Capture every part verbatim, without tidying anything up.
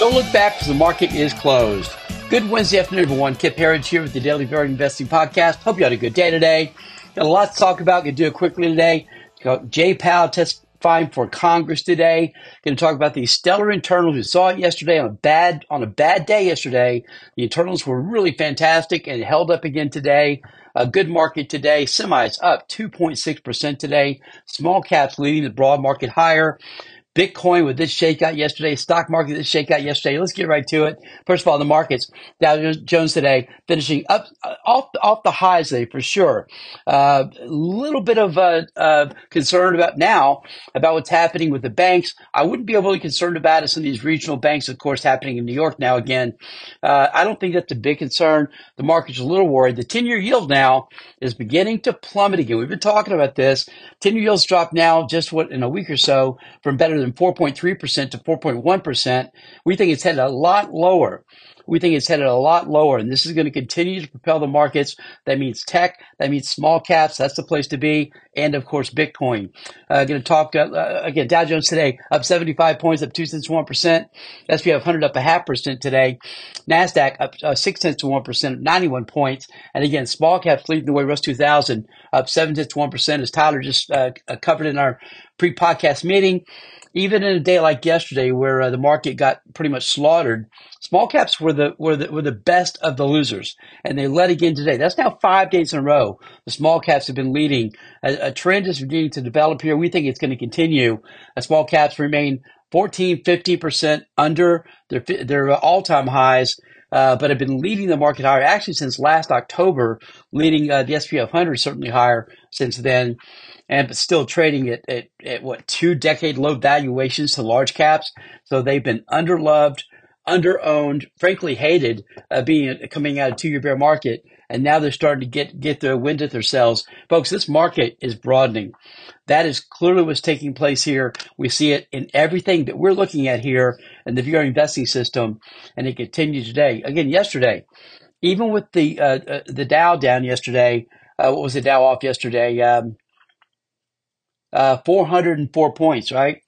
Don't look back because the market is closed. Good Wednesday afternoon, everyone. Kip Herriage here with the Daily Varied Investing Podcast. Hope you had a good day today. Got a lot to talk about. Going to do it quickly today. Got Jay Powell testifying for Congress today. Going to talk about the stellar internals. We saw it yesterday on a bad on a bad day yesterday. The internals were really fantastic and held up again today. A good market today. Semis up two point six percent today. Small caps leading the broad market higher. Bitcoin with this shakeout yesterday, stock market this shakeout yesterday. Let's get right to it. First of all, the markets. Dow Jones today finishing up uh, off off the highs today for sure. A uh, little bit of uh, uh, concern about now about what's happening with the banks. I wouldn't be overly concerned about it. Some of these regional banks, of course, happening in New York now again. Uh, I don't think that's a big concern. The market's a little worried. The ten-year yield now is beginning to plummet again. We've been talking about this. ten-year yields dropped now just what in a week or so from better than four point three percent to four point one percent. We think it's headed a lot lower. We think it's headed a lot lower, and this is going to continue to propel the markets. That means tech. That means small caps. That's the place to be. And, of course, Bitcoin. Uh, going to talk, uh, again, Dow Jones today up seventy-five points, up two tenths of one percent. S and P five hundred up a half percent today. NASDAQ up uh, six tenths of one percent, ninety-one points. And, again, small caps leading the way. Russell two thousand up seven tenths of one percent, as Tyler just uh, covered in our pre-podcast meeting. Even in a day like yesterday, where uh, the market got pretty much slaughtered, small caps were the were the were the best of the losers, and they led again today. That's now five days in a row. The small caps have been leading. A, a trend is beginning to develop here. We think it's going to continue. Uh, small caps remain fourteen, fifteen percent under their their all-time highs, uh, but have been leading the market higher actually since last October, leading uh, the S and P five hundred certainly higher since then. And but still trading at, at, at what, two decade low valuations to large caps. So they've been underloved, underowned, frankly hated, uh, being coming out of two-year bear market. And now they're starting to get, get their wind at themselves. Folks, this market is broadening. That is clearly what's taking place here. We see it in everything that we're looking at here in the V R investing system. And it continues today. Again, yesterday, even with the, uh, uh, the Dow down yesterday, uh, what was the Dow off yesterday? Um, Uh, four hundred four points, right?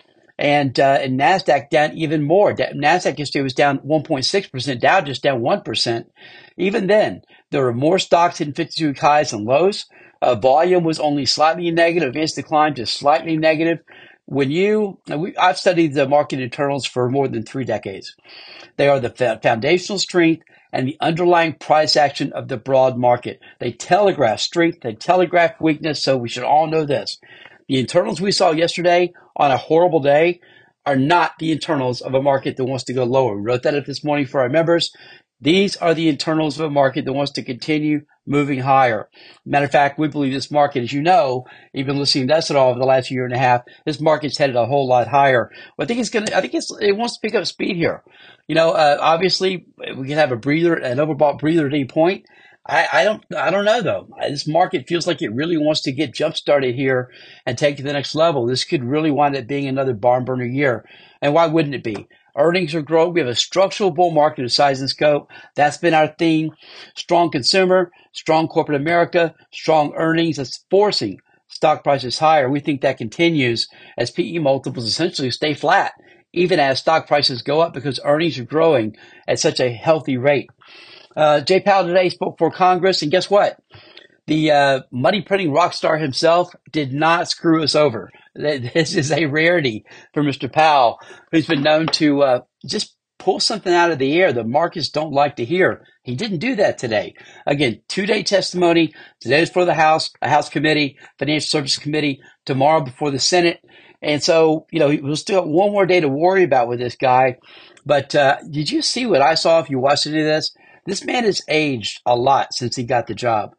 And uh, and NASDAQ down even more. NASDAQ yesterday was down one point six percent. Dow just down one percent. Even then, there were more stocks hitting fifty-two-week highs and lows. Uh, volume was only slightly negative. Advanced decline just slightly negative. When you, we, I've studied the market internals for more than three decades. They are the foundational strength and the underlying price action of the broad market. They telegraph strength, they telegraph weakness, so we should all know this. The internals we saw yesterday on a horrible day are not the internals of a market that wants to go lower. We wrote that up this morning for our members. These are the internals of a market that wants to continue moving higher. Matter of fact, we believe this market, as you know, you've been listening to us at all over the last year and a half, this market's headed a whole lot higher. But I think it's going to, I think it's, it wants to pick up speed here. You know, uh, obviously we can have a breather, an overbought breather at any point. I, I don't, I don't know though. This market feels like it really wants to get jump started here and take it to the next level. This could really wind up being another barn burner year. And why wouldn't it be? Earnings are growing. We have a structural bull market of size and scope. That's been our theme. Strong consumer, strong corporate America, strong earnings. That's forcing stock prices higher. We think that continues as P E multiples essentially stay flat, even as stock prices go up because earnings are growing at such a healthy rate. Uh, Jay Powell today spoke for Congress, and guess what? The uh, money printing rock star himself did not screw us over. This is a rarity for Mister Powell, who's been known to uh, just pull something out of the air the markets don't like to hear. He didn't do that today. Again, two-day testimony. Today is for the House, a House committee, Financial Services Committee, tomorrow before the Senate. And so, you know, we'll still have one more day to worry about with this guy. But uh, did you see what I saw if you watched any of this? This man has aged a lot since he got the job.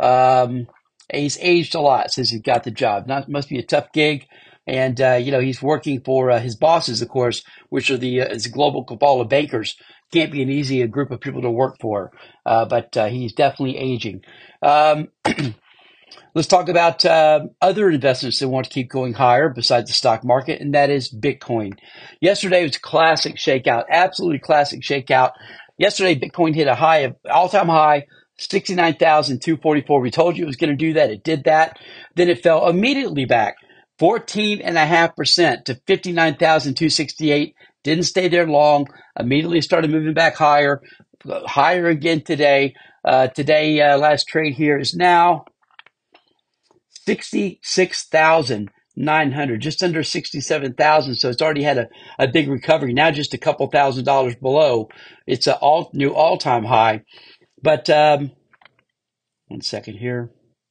Um, he's aged a lot since he got the job. Not must be a tough gig, and uh, you know he's working for uh, his bosses, of course, which are the uh, is a global cabal of bankers. Can't be an easy group of people to work for, uh, but uh, he's definitely aging. Um, let's talk about uh, other investments that want to keep going higher besides the stock market, and that is Bitcoin. Yesterday was a classic shakeout, absolutely classic shakeout. Yesterday, Bitcoin hit a high of all-time high, sixty-nine thousand two hundred forty-four. We told you it was going to do that. It did that. Then it fell immediately back fourteen point five percent to fifty-nine thousand two hundred sixty-eight. Didn't stay there long. Immediately started moving back higher, higher again today. Uh, today, uh, last trade here is now sixty-six thousand nine hundred, just under sixty-seven thousand. So it's already had a, a big recovery. Now just a couple thousand dollars below. It's an all new all time high. But um, one second here.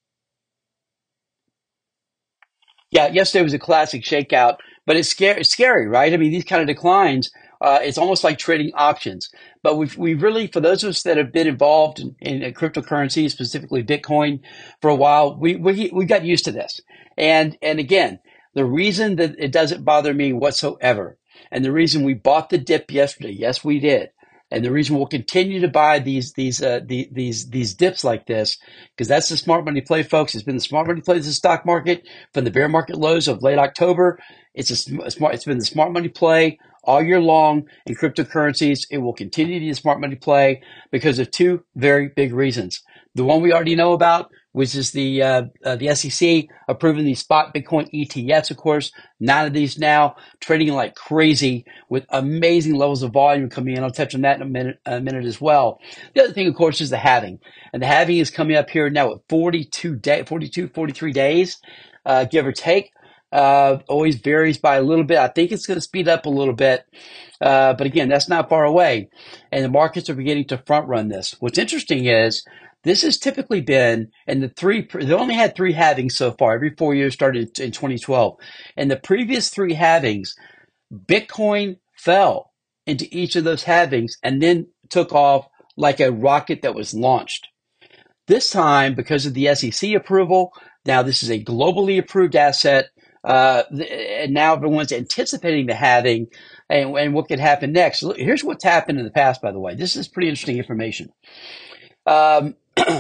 Yeah, yesterday was a classic shakeout, but it's scary, it's scary, right? I mean, these kind of declines, uh, it's almost like trading options. But we've we really, for those of us that have been involved in, in cryptocurrency, specifically Bitcoin, for a while, we we we got used to this. And and again, the reason that it doesn't bother me whatsoever, and the reason we bought the dip yesterday, yes, we did. And the reason we'll continue to buy these these uh, the, these these dips like this, because that's the smart money play, folks. It's been the smart money play of the stock market from the bear market lows of late October. It's a smart. It's been the smart money play all year long in cryptocurrencies. It will continue to be a smart money play because of two very big reasons. The one we already know about, which is the uh, uh, the S E C approving these spot Bitcoin E T Fs, of course. Nine of these now trading like crazy with amazing levels of volume coming in. I'll touch on that in a minute, a minute as well. The other thing, of course, is the halving. And the halving is coming up here now at forty-two, day, forty-two, forty-three days, uh, give or take. Uh, always varies by a little bit. I think it's going to speed up a little bit. Uh, but again, that's not far away. And the markets are beginning to front run this. What's interesting is this has typically been, and the three, they only had three halvings so far. Every four years started in twenty twelve. And the previous three halvings, Bitcoin fell into each of those halvings and then took off like a rocket that was launched. This time, because of the S E C approval, now this is a globally approved asset. Uh, and now everyone's anticipating the halving and, and what could happen next. Look, here's what's happened in the past, by the way. This is pretty interesting information. Um,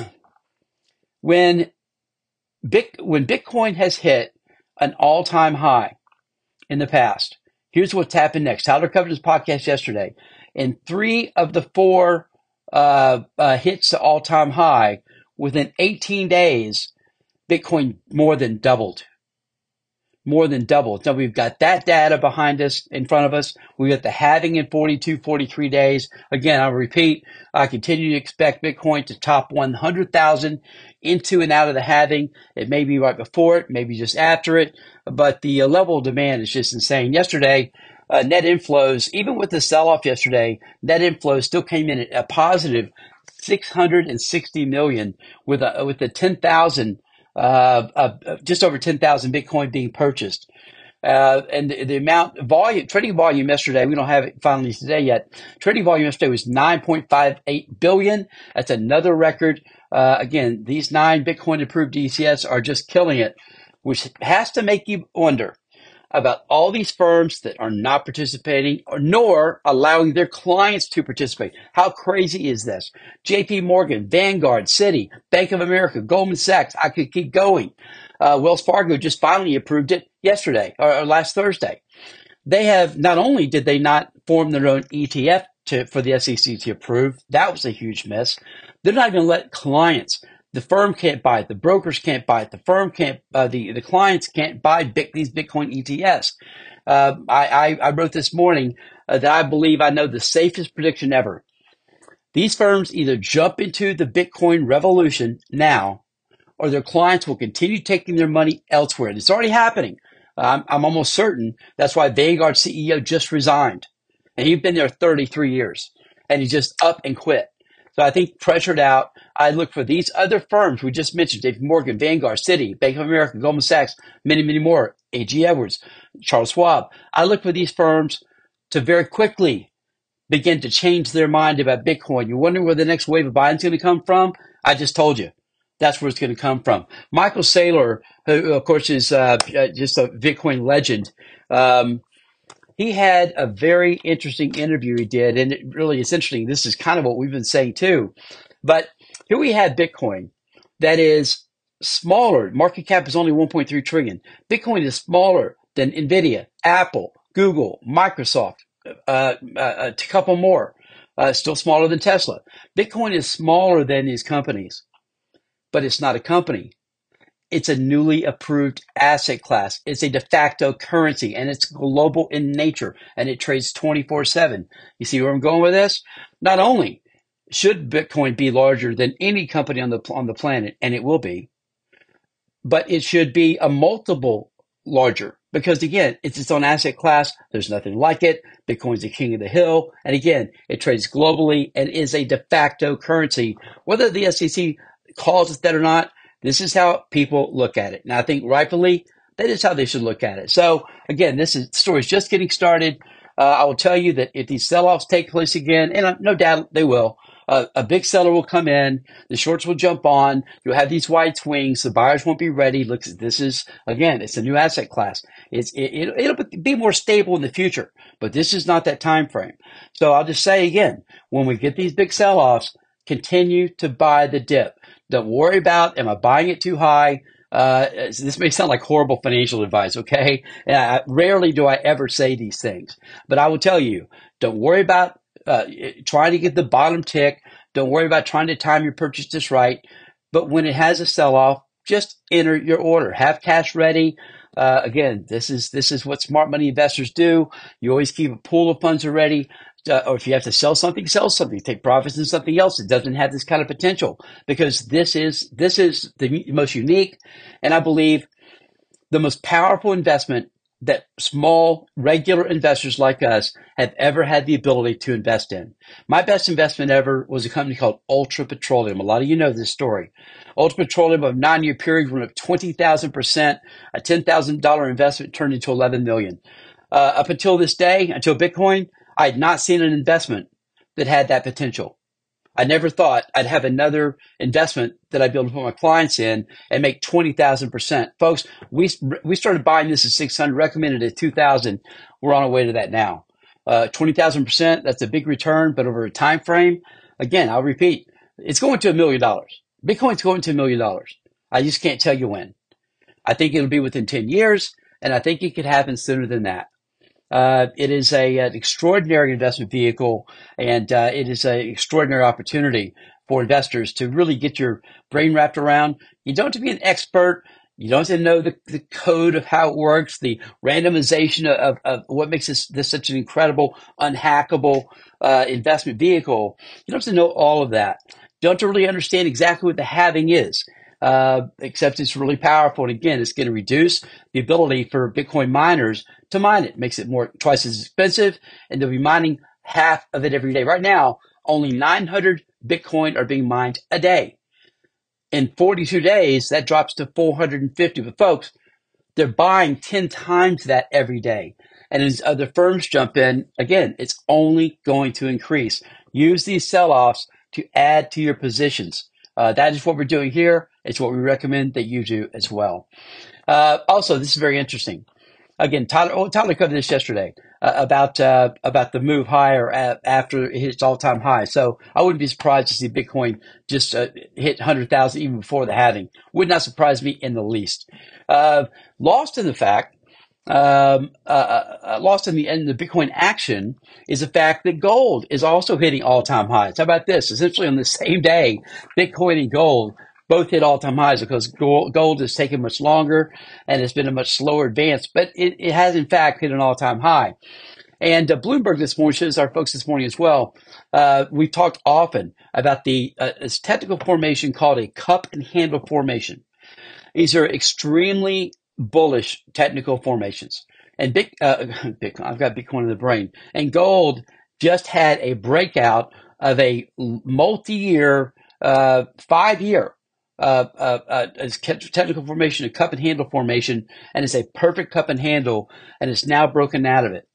when, Bit, when Bitcoin has hit an all-time high in the past, here's what's happened next. Tyler covered his podcast yesterday. In three of the four uh, uh, hits to all-time high, within eighteen days, Bitcoin more than doubled. More than doubled. Now we've got that data behind us, in front of us. We got the halving in forty-two, forty-three days. Again, I'll repeat, I continue to expect Bitcoin to top one hundred thousand into and out of the halving. It may be right before it, maybe just after it, but the uh, level of demand is just insane. Yesterday, uh, net inflows, even with the sell-off yesterday, net inflows still came in at a positive six hundred sixty million with a, with the ten thousand Uh, uh, just over ten thousand Bitcoin being purchased. Uh, and the, the amount volume, trading volume yesterday, we don't have it finally today yet. Trading volume yesterday was nine point five eight billion. That's another record. Uh, again, these nine Bitcoin approved E T Fs are just killing it, which has to make you wonder about all these firms that are not participating or nor allowing their clients to participate. How crazy is this? J P Morgan, Vanguard, Citi, Bank of America, Goldman Sachs. I could keep going. Uh, Wells Fargo just finally approved it yesterday or, or last Thursday. They have, not only did they not form their own E T F to, for the S E C to approve, that was a huge miss. They're not going to let clients. The firm can't buy it. The brokers can't buy it. The firm can't. Uh, the the clients can't buy big, these Bitcoin E T Fs. Uh, I, I I wrote this morning uh, that I believe I know the safest prediction ever. These firms either jump into the Bitcoin revolution now, or their clients will continue taking their money elsewhere. And it's already happening. I'm, I'm almost certain that's why Vanguard C E O just resigned, and he's been there thirty-three years, and he just up and quit. So I think pressured out, I look for these other firms we just mentioned, J P Morgan, Vanguard, Citi, Bank of America, Goldman Sachs, many, many more, A G Edwards, Charles Schwab. I look for these firms to very quickly begin to change their mind about Bitcoin. You wonder where the next wave of buying is going to come from? I just told you. That's where it's going to come from. Michael Saylor, who, of course, is uh, just a Bitcoin legend, um, he had a very interesting interview he did, and it really is interesting. This is kind of what we've been saying too. But here we have Bitcoin that is smaller. Market cap is only one point three trillion. Bitcoin is smaller than NVIDIA, Apple, Google, Microsoft, uh, uh, a couple more, uh, still smaller than Tesla. Bitcoin is smaller than these companies, but it's not a company. it's a newly approved asset class. It's a de facto currency, and it's global in nature, and it trades twenty-four seven. You see where I'm going with this? Not only should Bitcoin be larger than any company on the on the planet, and it will be, but it should be a multiple larger because, again, it's its own asset class. There's nothing like it. Bitcoin's the king of the hill. And again, it trades globally and is a de facto currency. Whether the S E C calls it that or not, this is how people look at it. And I think rightfully, that is how they should look at it. So again, this is, the story is just getting started. Uh, I will tell you that if these sell-offs take place again, and uh, no doubt they will, Uh, a big seller will come in, the shorts will jump on, you'll have these wide swings, the buyers won't be ready. Look, this is, again, it's a new asset class. It's, it, it, it'll be more stable in the future, but this is not that time frame. So I'll just say again, when we get these big sell-offs, continue to buy the dip. Don't worry about, am I buying it too high? Uh, this may sound like horrible financial advice, okay? And I, rarely do I ever say these things, but I will tell you, don't worry about Uh, trying to get the bottom tick. Don't worry about trying to time your purchase just right. But when it has a sell-off, just enter your order. Have cash ready. Uh, again, this is this is what smart money investors do. You always keep a pool of funds ready. Uh, or if you have to sell something, sell something. Take profits in something else that doesn't have this kind of potential. Because this is this is the most unique, and I believe the most powerful investment that small, regular investors like us have ever had the ability to invest in. My best investment ever was a company called Ultra Petroleum. A lot of you know this story. Ultra Petroleum, of a nine-year period, went up twenty thousand percent. A ten thousand dollars investment turned into eleven million dollars. Uh, up until this day, until Bitcoin, I had not seen an investment that had that potential. I never thought I'd have another investment that I'd be able to put my clients in and make twenty thousand percent. Folks, we we started buying this at six hundred, recommended at two thousand. We're on our way to that now. Uh, twenty thousand percent, that's a big return, but over a time frame, again, I'll repeat, it's going to a million dollars. Bitcoin's going to a million dollars. I just can't tell you when. I think it'll be within ten years, and I think it could happen sooner than that. Uh, it is a, an extraordinary investment vehicle, and uh, it is an extraordinary opportunity for investors to really get your brain wrapped around. You don't have to be an expert. You don't have to know the, the code of how it works, the randomization of, of what makes this, this such an incredible, unhackable uh, investment vehicle. You don't have to know all of that. You don't have to really understand exactly what the halving is. Uh, except it's really powerful. And again, it's going to reduce the ability for Bitcoin miners to mine it. It makes it more twice as expensive, and they'll be mining half of it every day. Right now, only nine hundred Bitcoin are being mined a day. In forty-two days, that drops to four hundred fifty. But folks, they're buying ten times that every day. And as other firms jump in, again, it's only going to increase. Use these sell-offs to add to your positions. Uh, that is what we're doing here. It's what we recommend that you do as well. Uh, also, this is very interesting. Again, Tyler, oh, Tyler covered this yesterday uh, about uh, about the move higher a- after it hits all-time high. So I wouldn't be surprised to see Bitcoin just uh, hit one hundred thousand even before the halving. Would not surprise me in the least. Uh, lost in the fact, um, uh, uh, lost in the in the Bitcoin action is the fact that gold is also hitting all-time highs. How about this? Essentially on the same day, Bitcoin and gold both hit all-time highs because gold, gold has taken much longer and it's been a much slower advance, but it, it has in fact hit an all-time high. And uh, Bloomberg this morning shows our folks this morning as well. Uh, we've talked often about the uh, this technical formation called a cup and handle formation. These are extremely bullish technical formations. And big, uh, Bitcoin, I've got Bitcoin in the brain. And gold just had a breakout of a multi-year, uh, five-year uh, uh, uh, technical formation, a cup and handle formation, and it's a perfect cup and handle, and it's now broken out of it.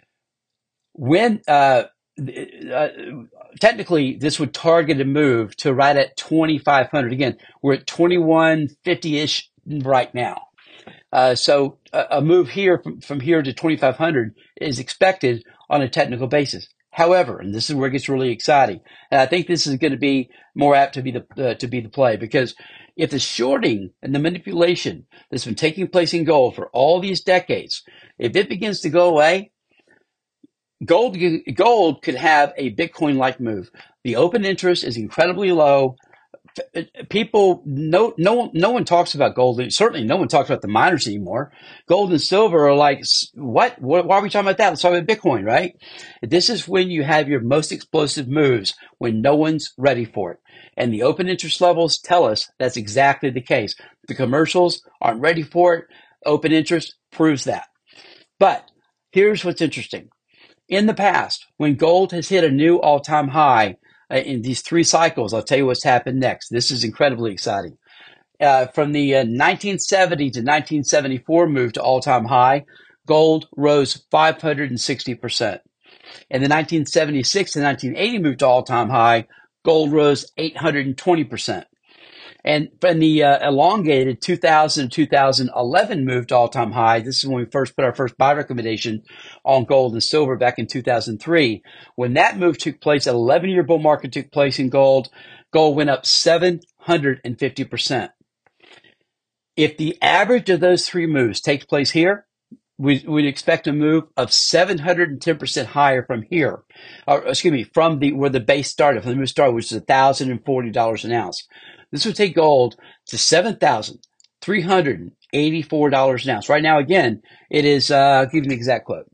When uh, uh, technically this would target a move to right at twenty-five hundred. Again, we're at twenty-one fifty-ish right now. Uh, so a, a move here from, from here to twenty-five hundred is expected on a technical basis. However, and this is where it gets really exciting, and I think this is going to be more apt to be the uh, to be the play, because if the shorting and the manipulation that's been taking place in gold for all these decades, if it begins to go away, gold gold could have a Bitcoin-like move. The open interest is incredibly low. people, no, no, one- no one talks about gold. Certainly, no one talks about the miners anymore. Gold and silver are like, what? What? Why are we talking about that? Let's talk about Bitcoin, right? This is when you have your most explosive moves when no one's ready for it, and the open interest levels tell us that's exactly the case. The commercials aren't ready for it. Open interest proves that. But here's what's interesting. In the past, when gold has hit a new all-time high uh, in these three cycles, I'll tell you what's happened next. This is incredibly exciting. Uh, from the uh, nineteen seventy to nineteen seventy-four move to all-time high, gold rose five hundred sixty percent. In the nineteen seventy-six to nineteen eighty move to all-time high, gold rose eight hundred twenty percent. And from the uh, elongated two thousand to two thousand eleven move to all-time high, this is when we first put our first buy recommendation on gold and silver back in two thousand three. When that move took place, an eleven-year bull market took place in gold, gold went up seven hundred fifty percent. If the average of those three moves takes place here, we would expect a move of seven hundred ten percent higher from here. Or, excuse me, from the where the base started, from the move started, which is one thousand forty dollars an ounce. This would take gold to seven thousand three hundred eighty-four dollars an ounce. Right now, again, it is, uh, I'll give you the exact quote.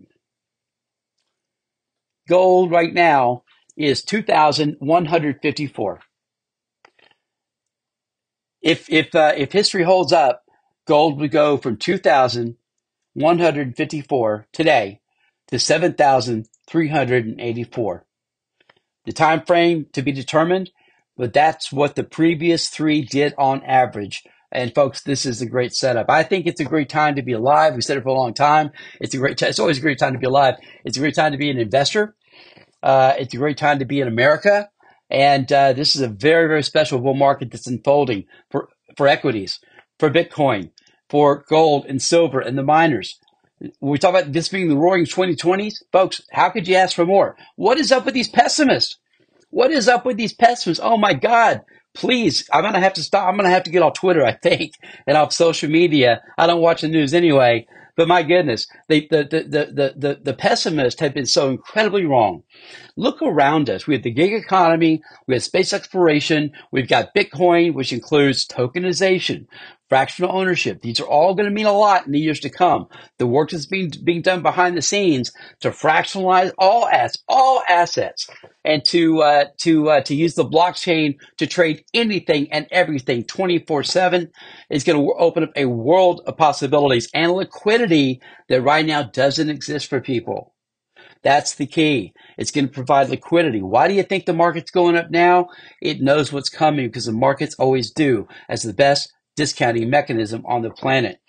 Gold right now is two thousand one hundred fifty-four dollars. If, if, uh, if history holds up, gold would go from two thousand one hundred fifty-four dollars today to seven thousand three hundred eighty-four dollars. The time frame to be determined, but that's what the previous three did on average. And folks, this is a great setup. I think it's a great time to be alive. We said it for a long time. It's a great. T- it's always a great time to be alive. It's a great time to be an investor. Uh, it's a great time to be in America. And uh, this is a very, very special bull market that's unfolding for for equities, for Bitcoin, for gold and silver and the miners. When we talk about this being the roaring twenty twenties, folks, how could you ask for more? What is up with these pessimists? What is up with these pessimists? Oh my God, please, I'm going to have to stop. I'm going to have to get off Twitter, I think, and off social media. I don't watch the news anyway, but my goodness, they, the, the, the, the, the, the pessimists have been so incredibly wrong. Look around us. We have the gig economy. We have space exploration. We've got Bitcoin, which includes tokenization, fractional ownership. These are all going to mean a lot in the years to come. The work that's being being done behind the scenes to fractionalize all assets, all assets, and to uh, to uh, to use the blockchain to trade anything and everything twenty-four seven is going to open up a world of possibilities and liquidity that right now doesn't exist for people. That's the key. It's going to provide liquidity. Why do you think the market's going up now? It knows what's coming because the markets always do, as the best discounting mechanism on the planet.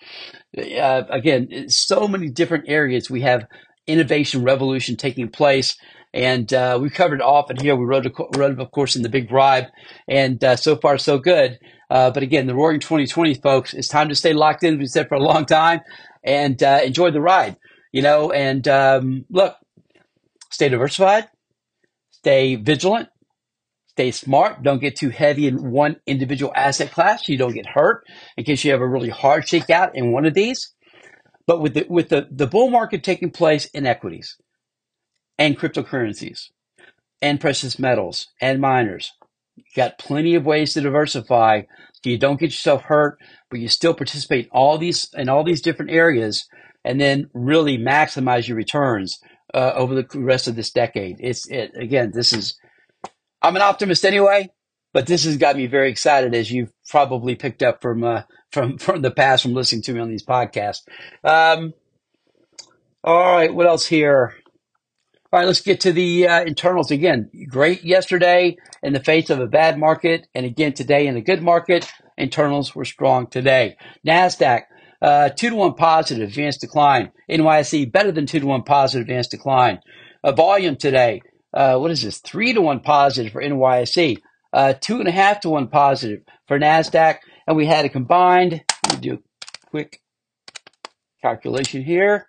Uh, again, so many different areas we have innovation revolution taking place. And uh, we covered it often here. We wrote, a, wrote, of course, in The Big Bribe. And uh, so far, so good. Uh, but again, the roaring twenty twenty, folks, it's time to stay locked in, as we said, for a long time, and uh, enjoy the ride. You know, and um, look, stay diversified, stay vigilant, stay smart. Don't get too heavy in one individual asset class. You don't get hurt in case you have a really hard shakeout in one of these. But with the with the, the bull market taking place in equities and cryptocurrencies and precious metals and miners, you got plenty of ways to diversify so you don't get yourself hurt, but you still participate in all these in all these different areas and then really maximize your returns Uh, over the rest of this decade. It's it, again, this is, I'm an optimist anyway, but this has got me very excited, as you've probably picked up from, uh, from, from the past, from listening to me on these podcasts. Um, all right. What else here? All right. Let's get to the uh, internals again. Great yesterday in the face of a bad market. And again, today in a good market, internals were strong today. NASDAQ, Uh, two to one positive, advanced decline. N Y S E better than two to one positive, advanced decline. Uh, volume today, uh, what is this? Three to one positive for N Y S E, uh, two and a half to one positive for NASDAQ. And we had a combined, let me do a quick calculation here.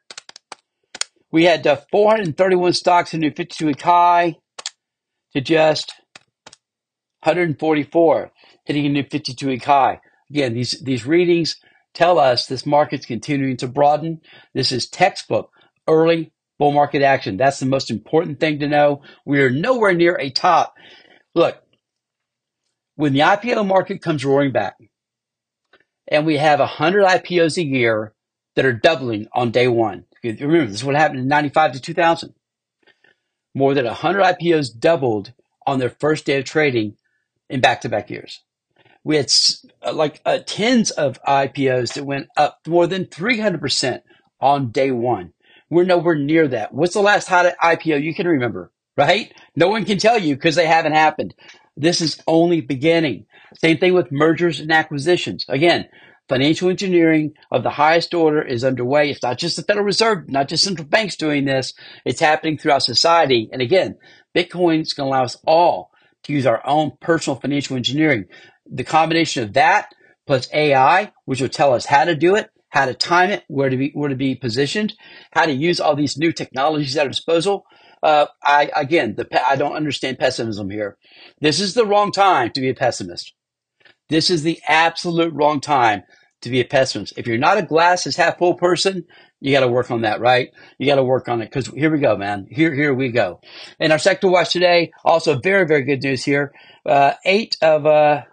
We had uh, four hundred thirty-one stocks in new fifty-two week high to just one hundred forty-four, hitting a new fifty-two week high. Again, these, these readings tell us this market's continuing to broaden. This is textbook early bull market action. That's the most important thing to know. We are nowhere near a top. Look, When the I P O market comes roaring back and we have one hundred I P Os a year that are doubling on day one. Remember, this is what happened in ninety-five to two thousand. More than one hundred I P Os doubled on their first day of trading in back-to-back years. We had uh, like uh, tens of I P Os that went up more than three hundred percent on day one. We're nowhere near that. What's the last hot I P O you can remember, right? No one can tell you because they haven't happened. This is only beginning. Same thing with mergers and acquisitions. Again, financial engineering of the highest order is underway. It's not just the Federal Reserve, not just central banks doing this. It's happening throughout society. And again, Bitcoin is going to allow us all to use our own personal financial engineering. The combination of that plus A I, which will tell us how to do it, how to time it, where to be, where to be positioned, how to use all these new technologies at our disposal. Uh, I, again, the, I don't understand pessimism here. This is the wrong time to be a pessimist. This is the absolute wrong time to be a pessimist. If you're not a glass is half full person, you got to work on that, right? You got to work on it because here we go, man. Here, here we go. And our sector watch today, also very, very good news here. Uh, eight of, uh,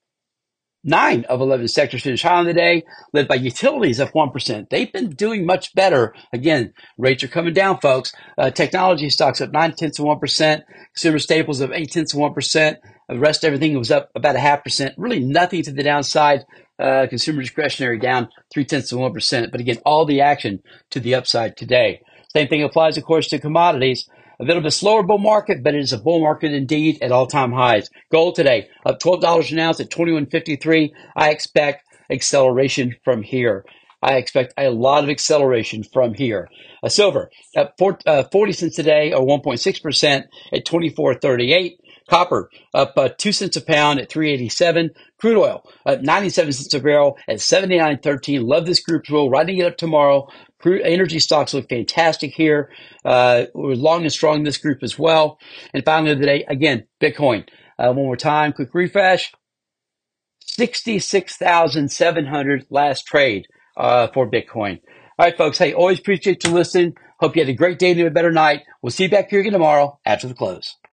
Nine of eleven sectors finished high on the day, led by utilities up one percent. They've been doing much better. Again, rates are coming down, folks. Uh, technology stocks up nine tenths of one percent. Consumer staples up eight tenths of one percent. The rest of everything was up about a half percent. Really nothing to the downside. Uh, consumer discretionary down three tenths of one percent. But again, all the action to the upside today. Same thing applies, of course, to commodities. A bit of a slower bull market, but it is a bull market indeed at all-time highs. Gold today up twelve dollars an ounce at twenty-one fifty-three. I expect acceleration from here. I expect a lot of acceleration from here. A silver up four, uh, forty cents today, or one point six percent at twenty-four thirty-eight. Copper up uh, two cents a pound at three eighty-seven. Crude oil up ninety-seven cents a barrel at seventy-nine thirteen. Love this group. We'll riding it up tomorrow. Crude energy stocks look fantastic here. Uh, we're long and strong in this group as well. And finally today, again, Bitcoin. Uh, one more time, quick refresh. sixty-six thousand seven hundred last trade uh, for Bitcoin. All right, folks. Hey, always appreciate you listening. Hope you had a great day and a better night. We'll see you back here again tomorrow after the close.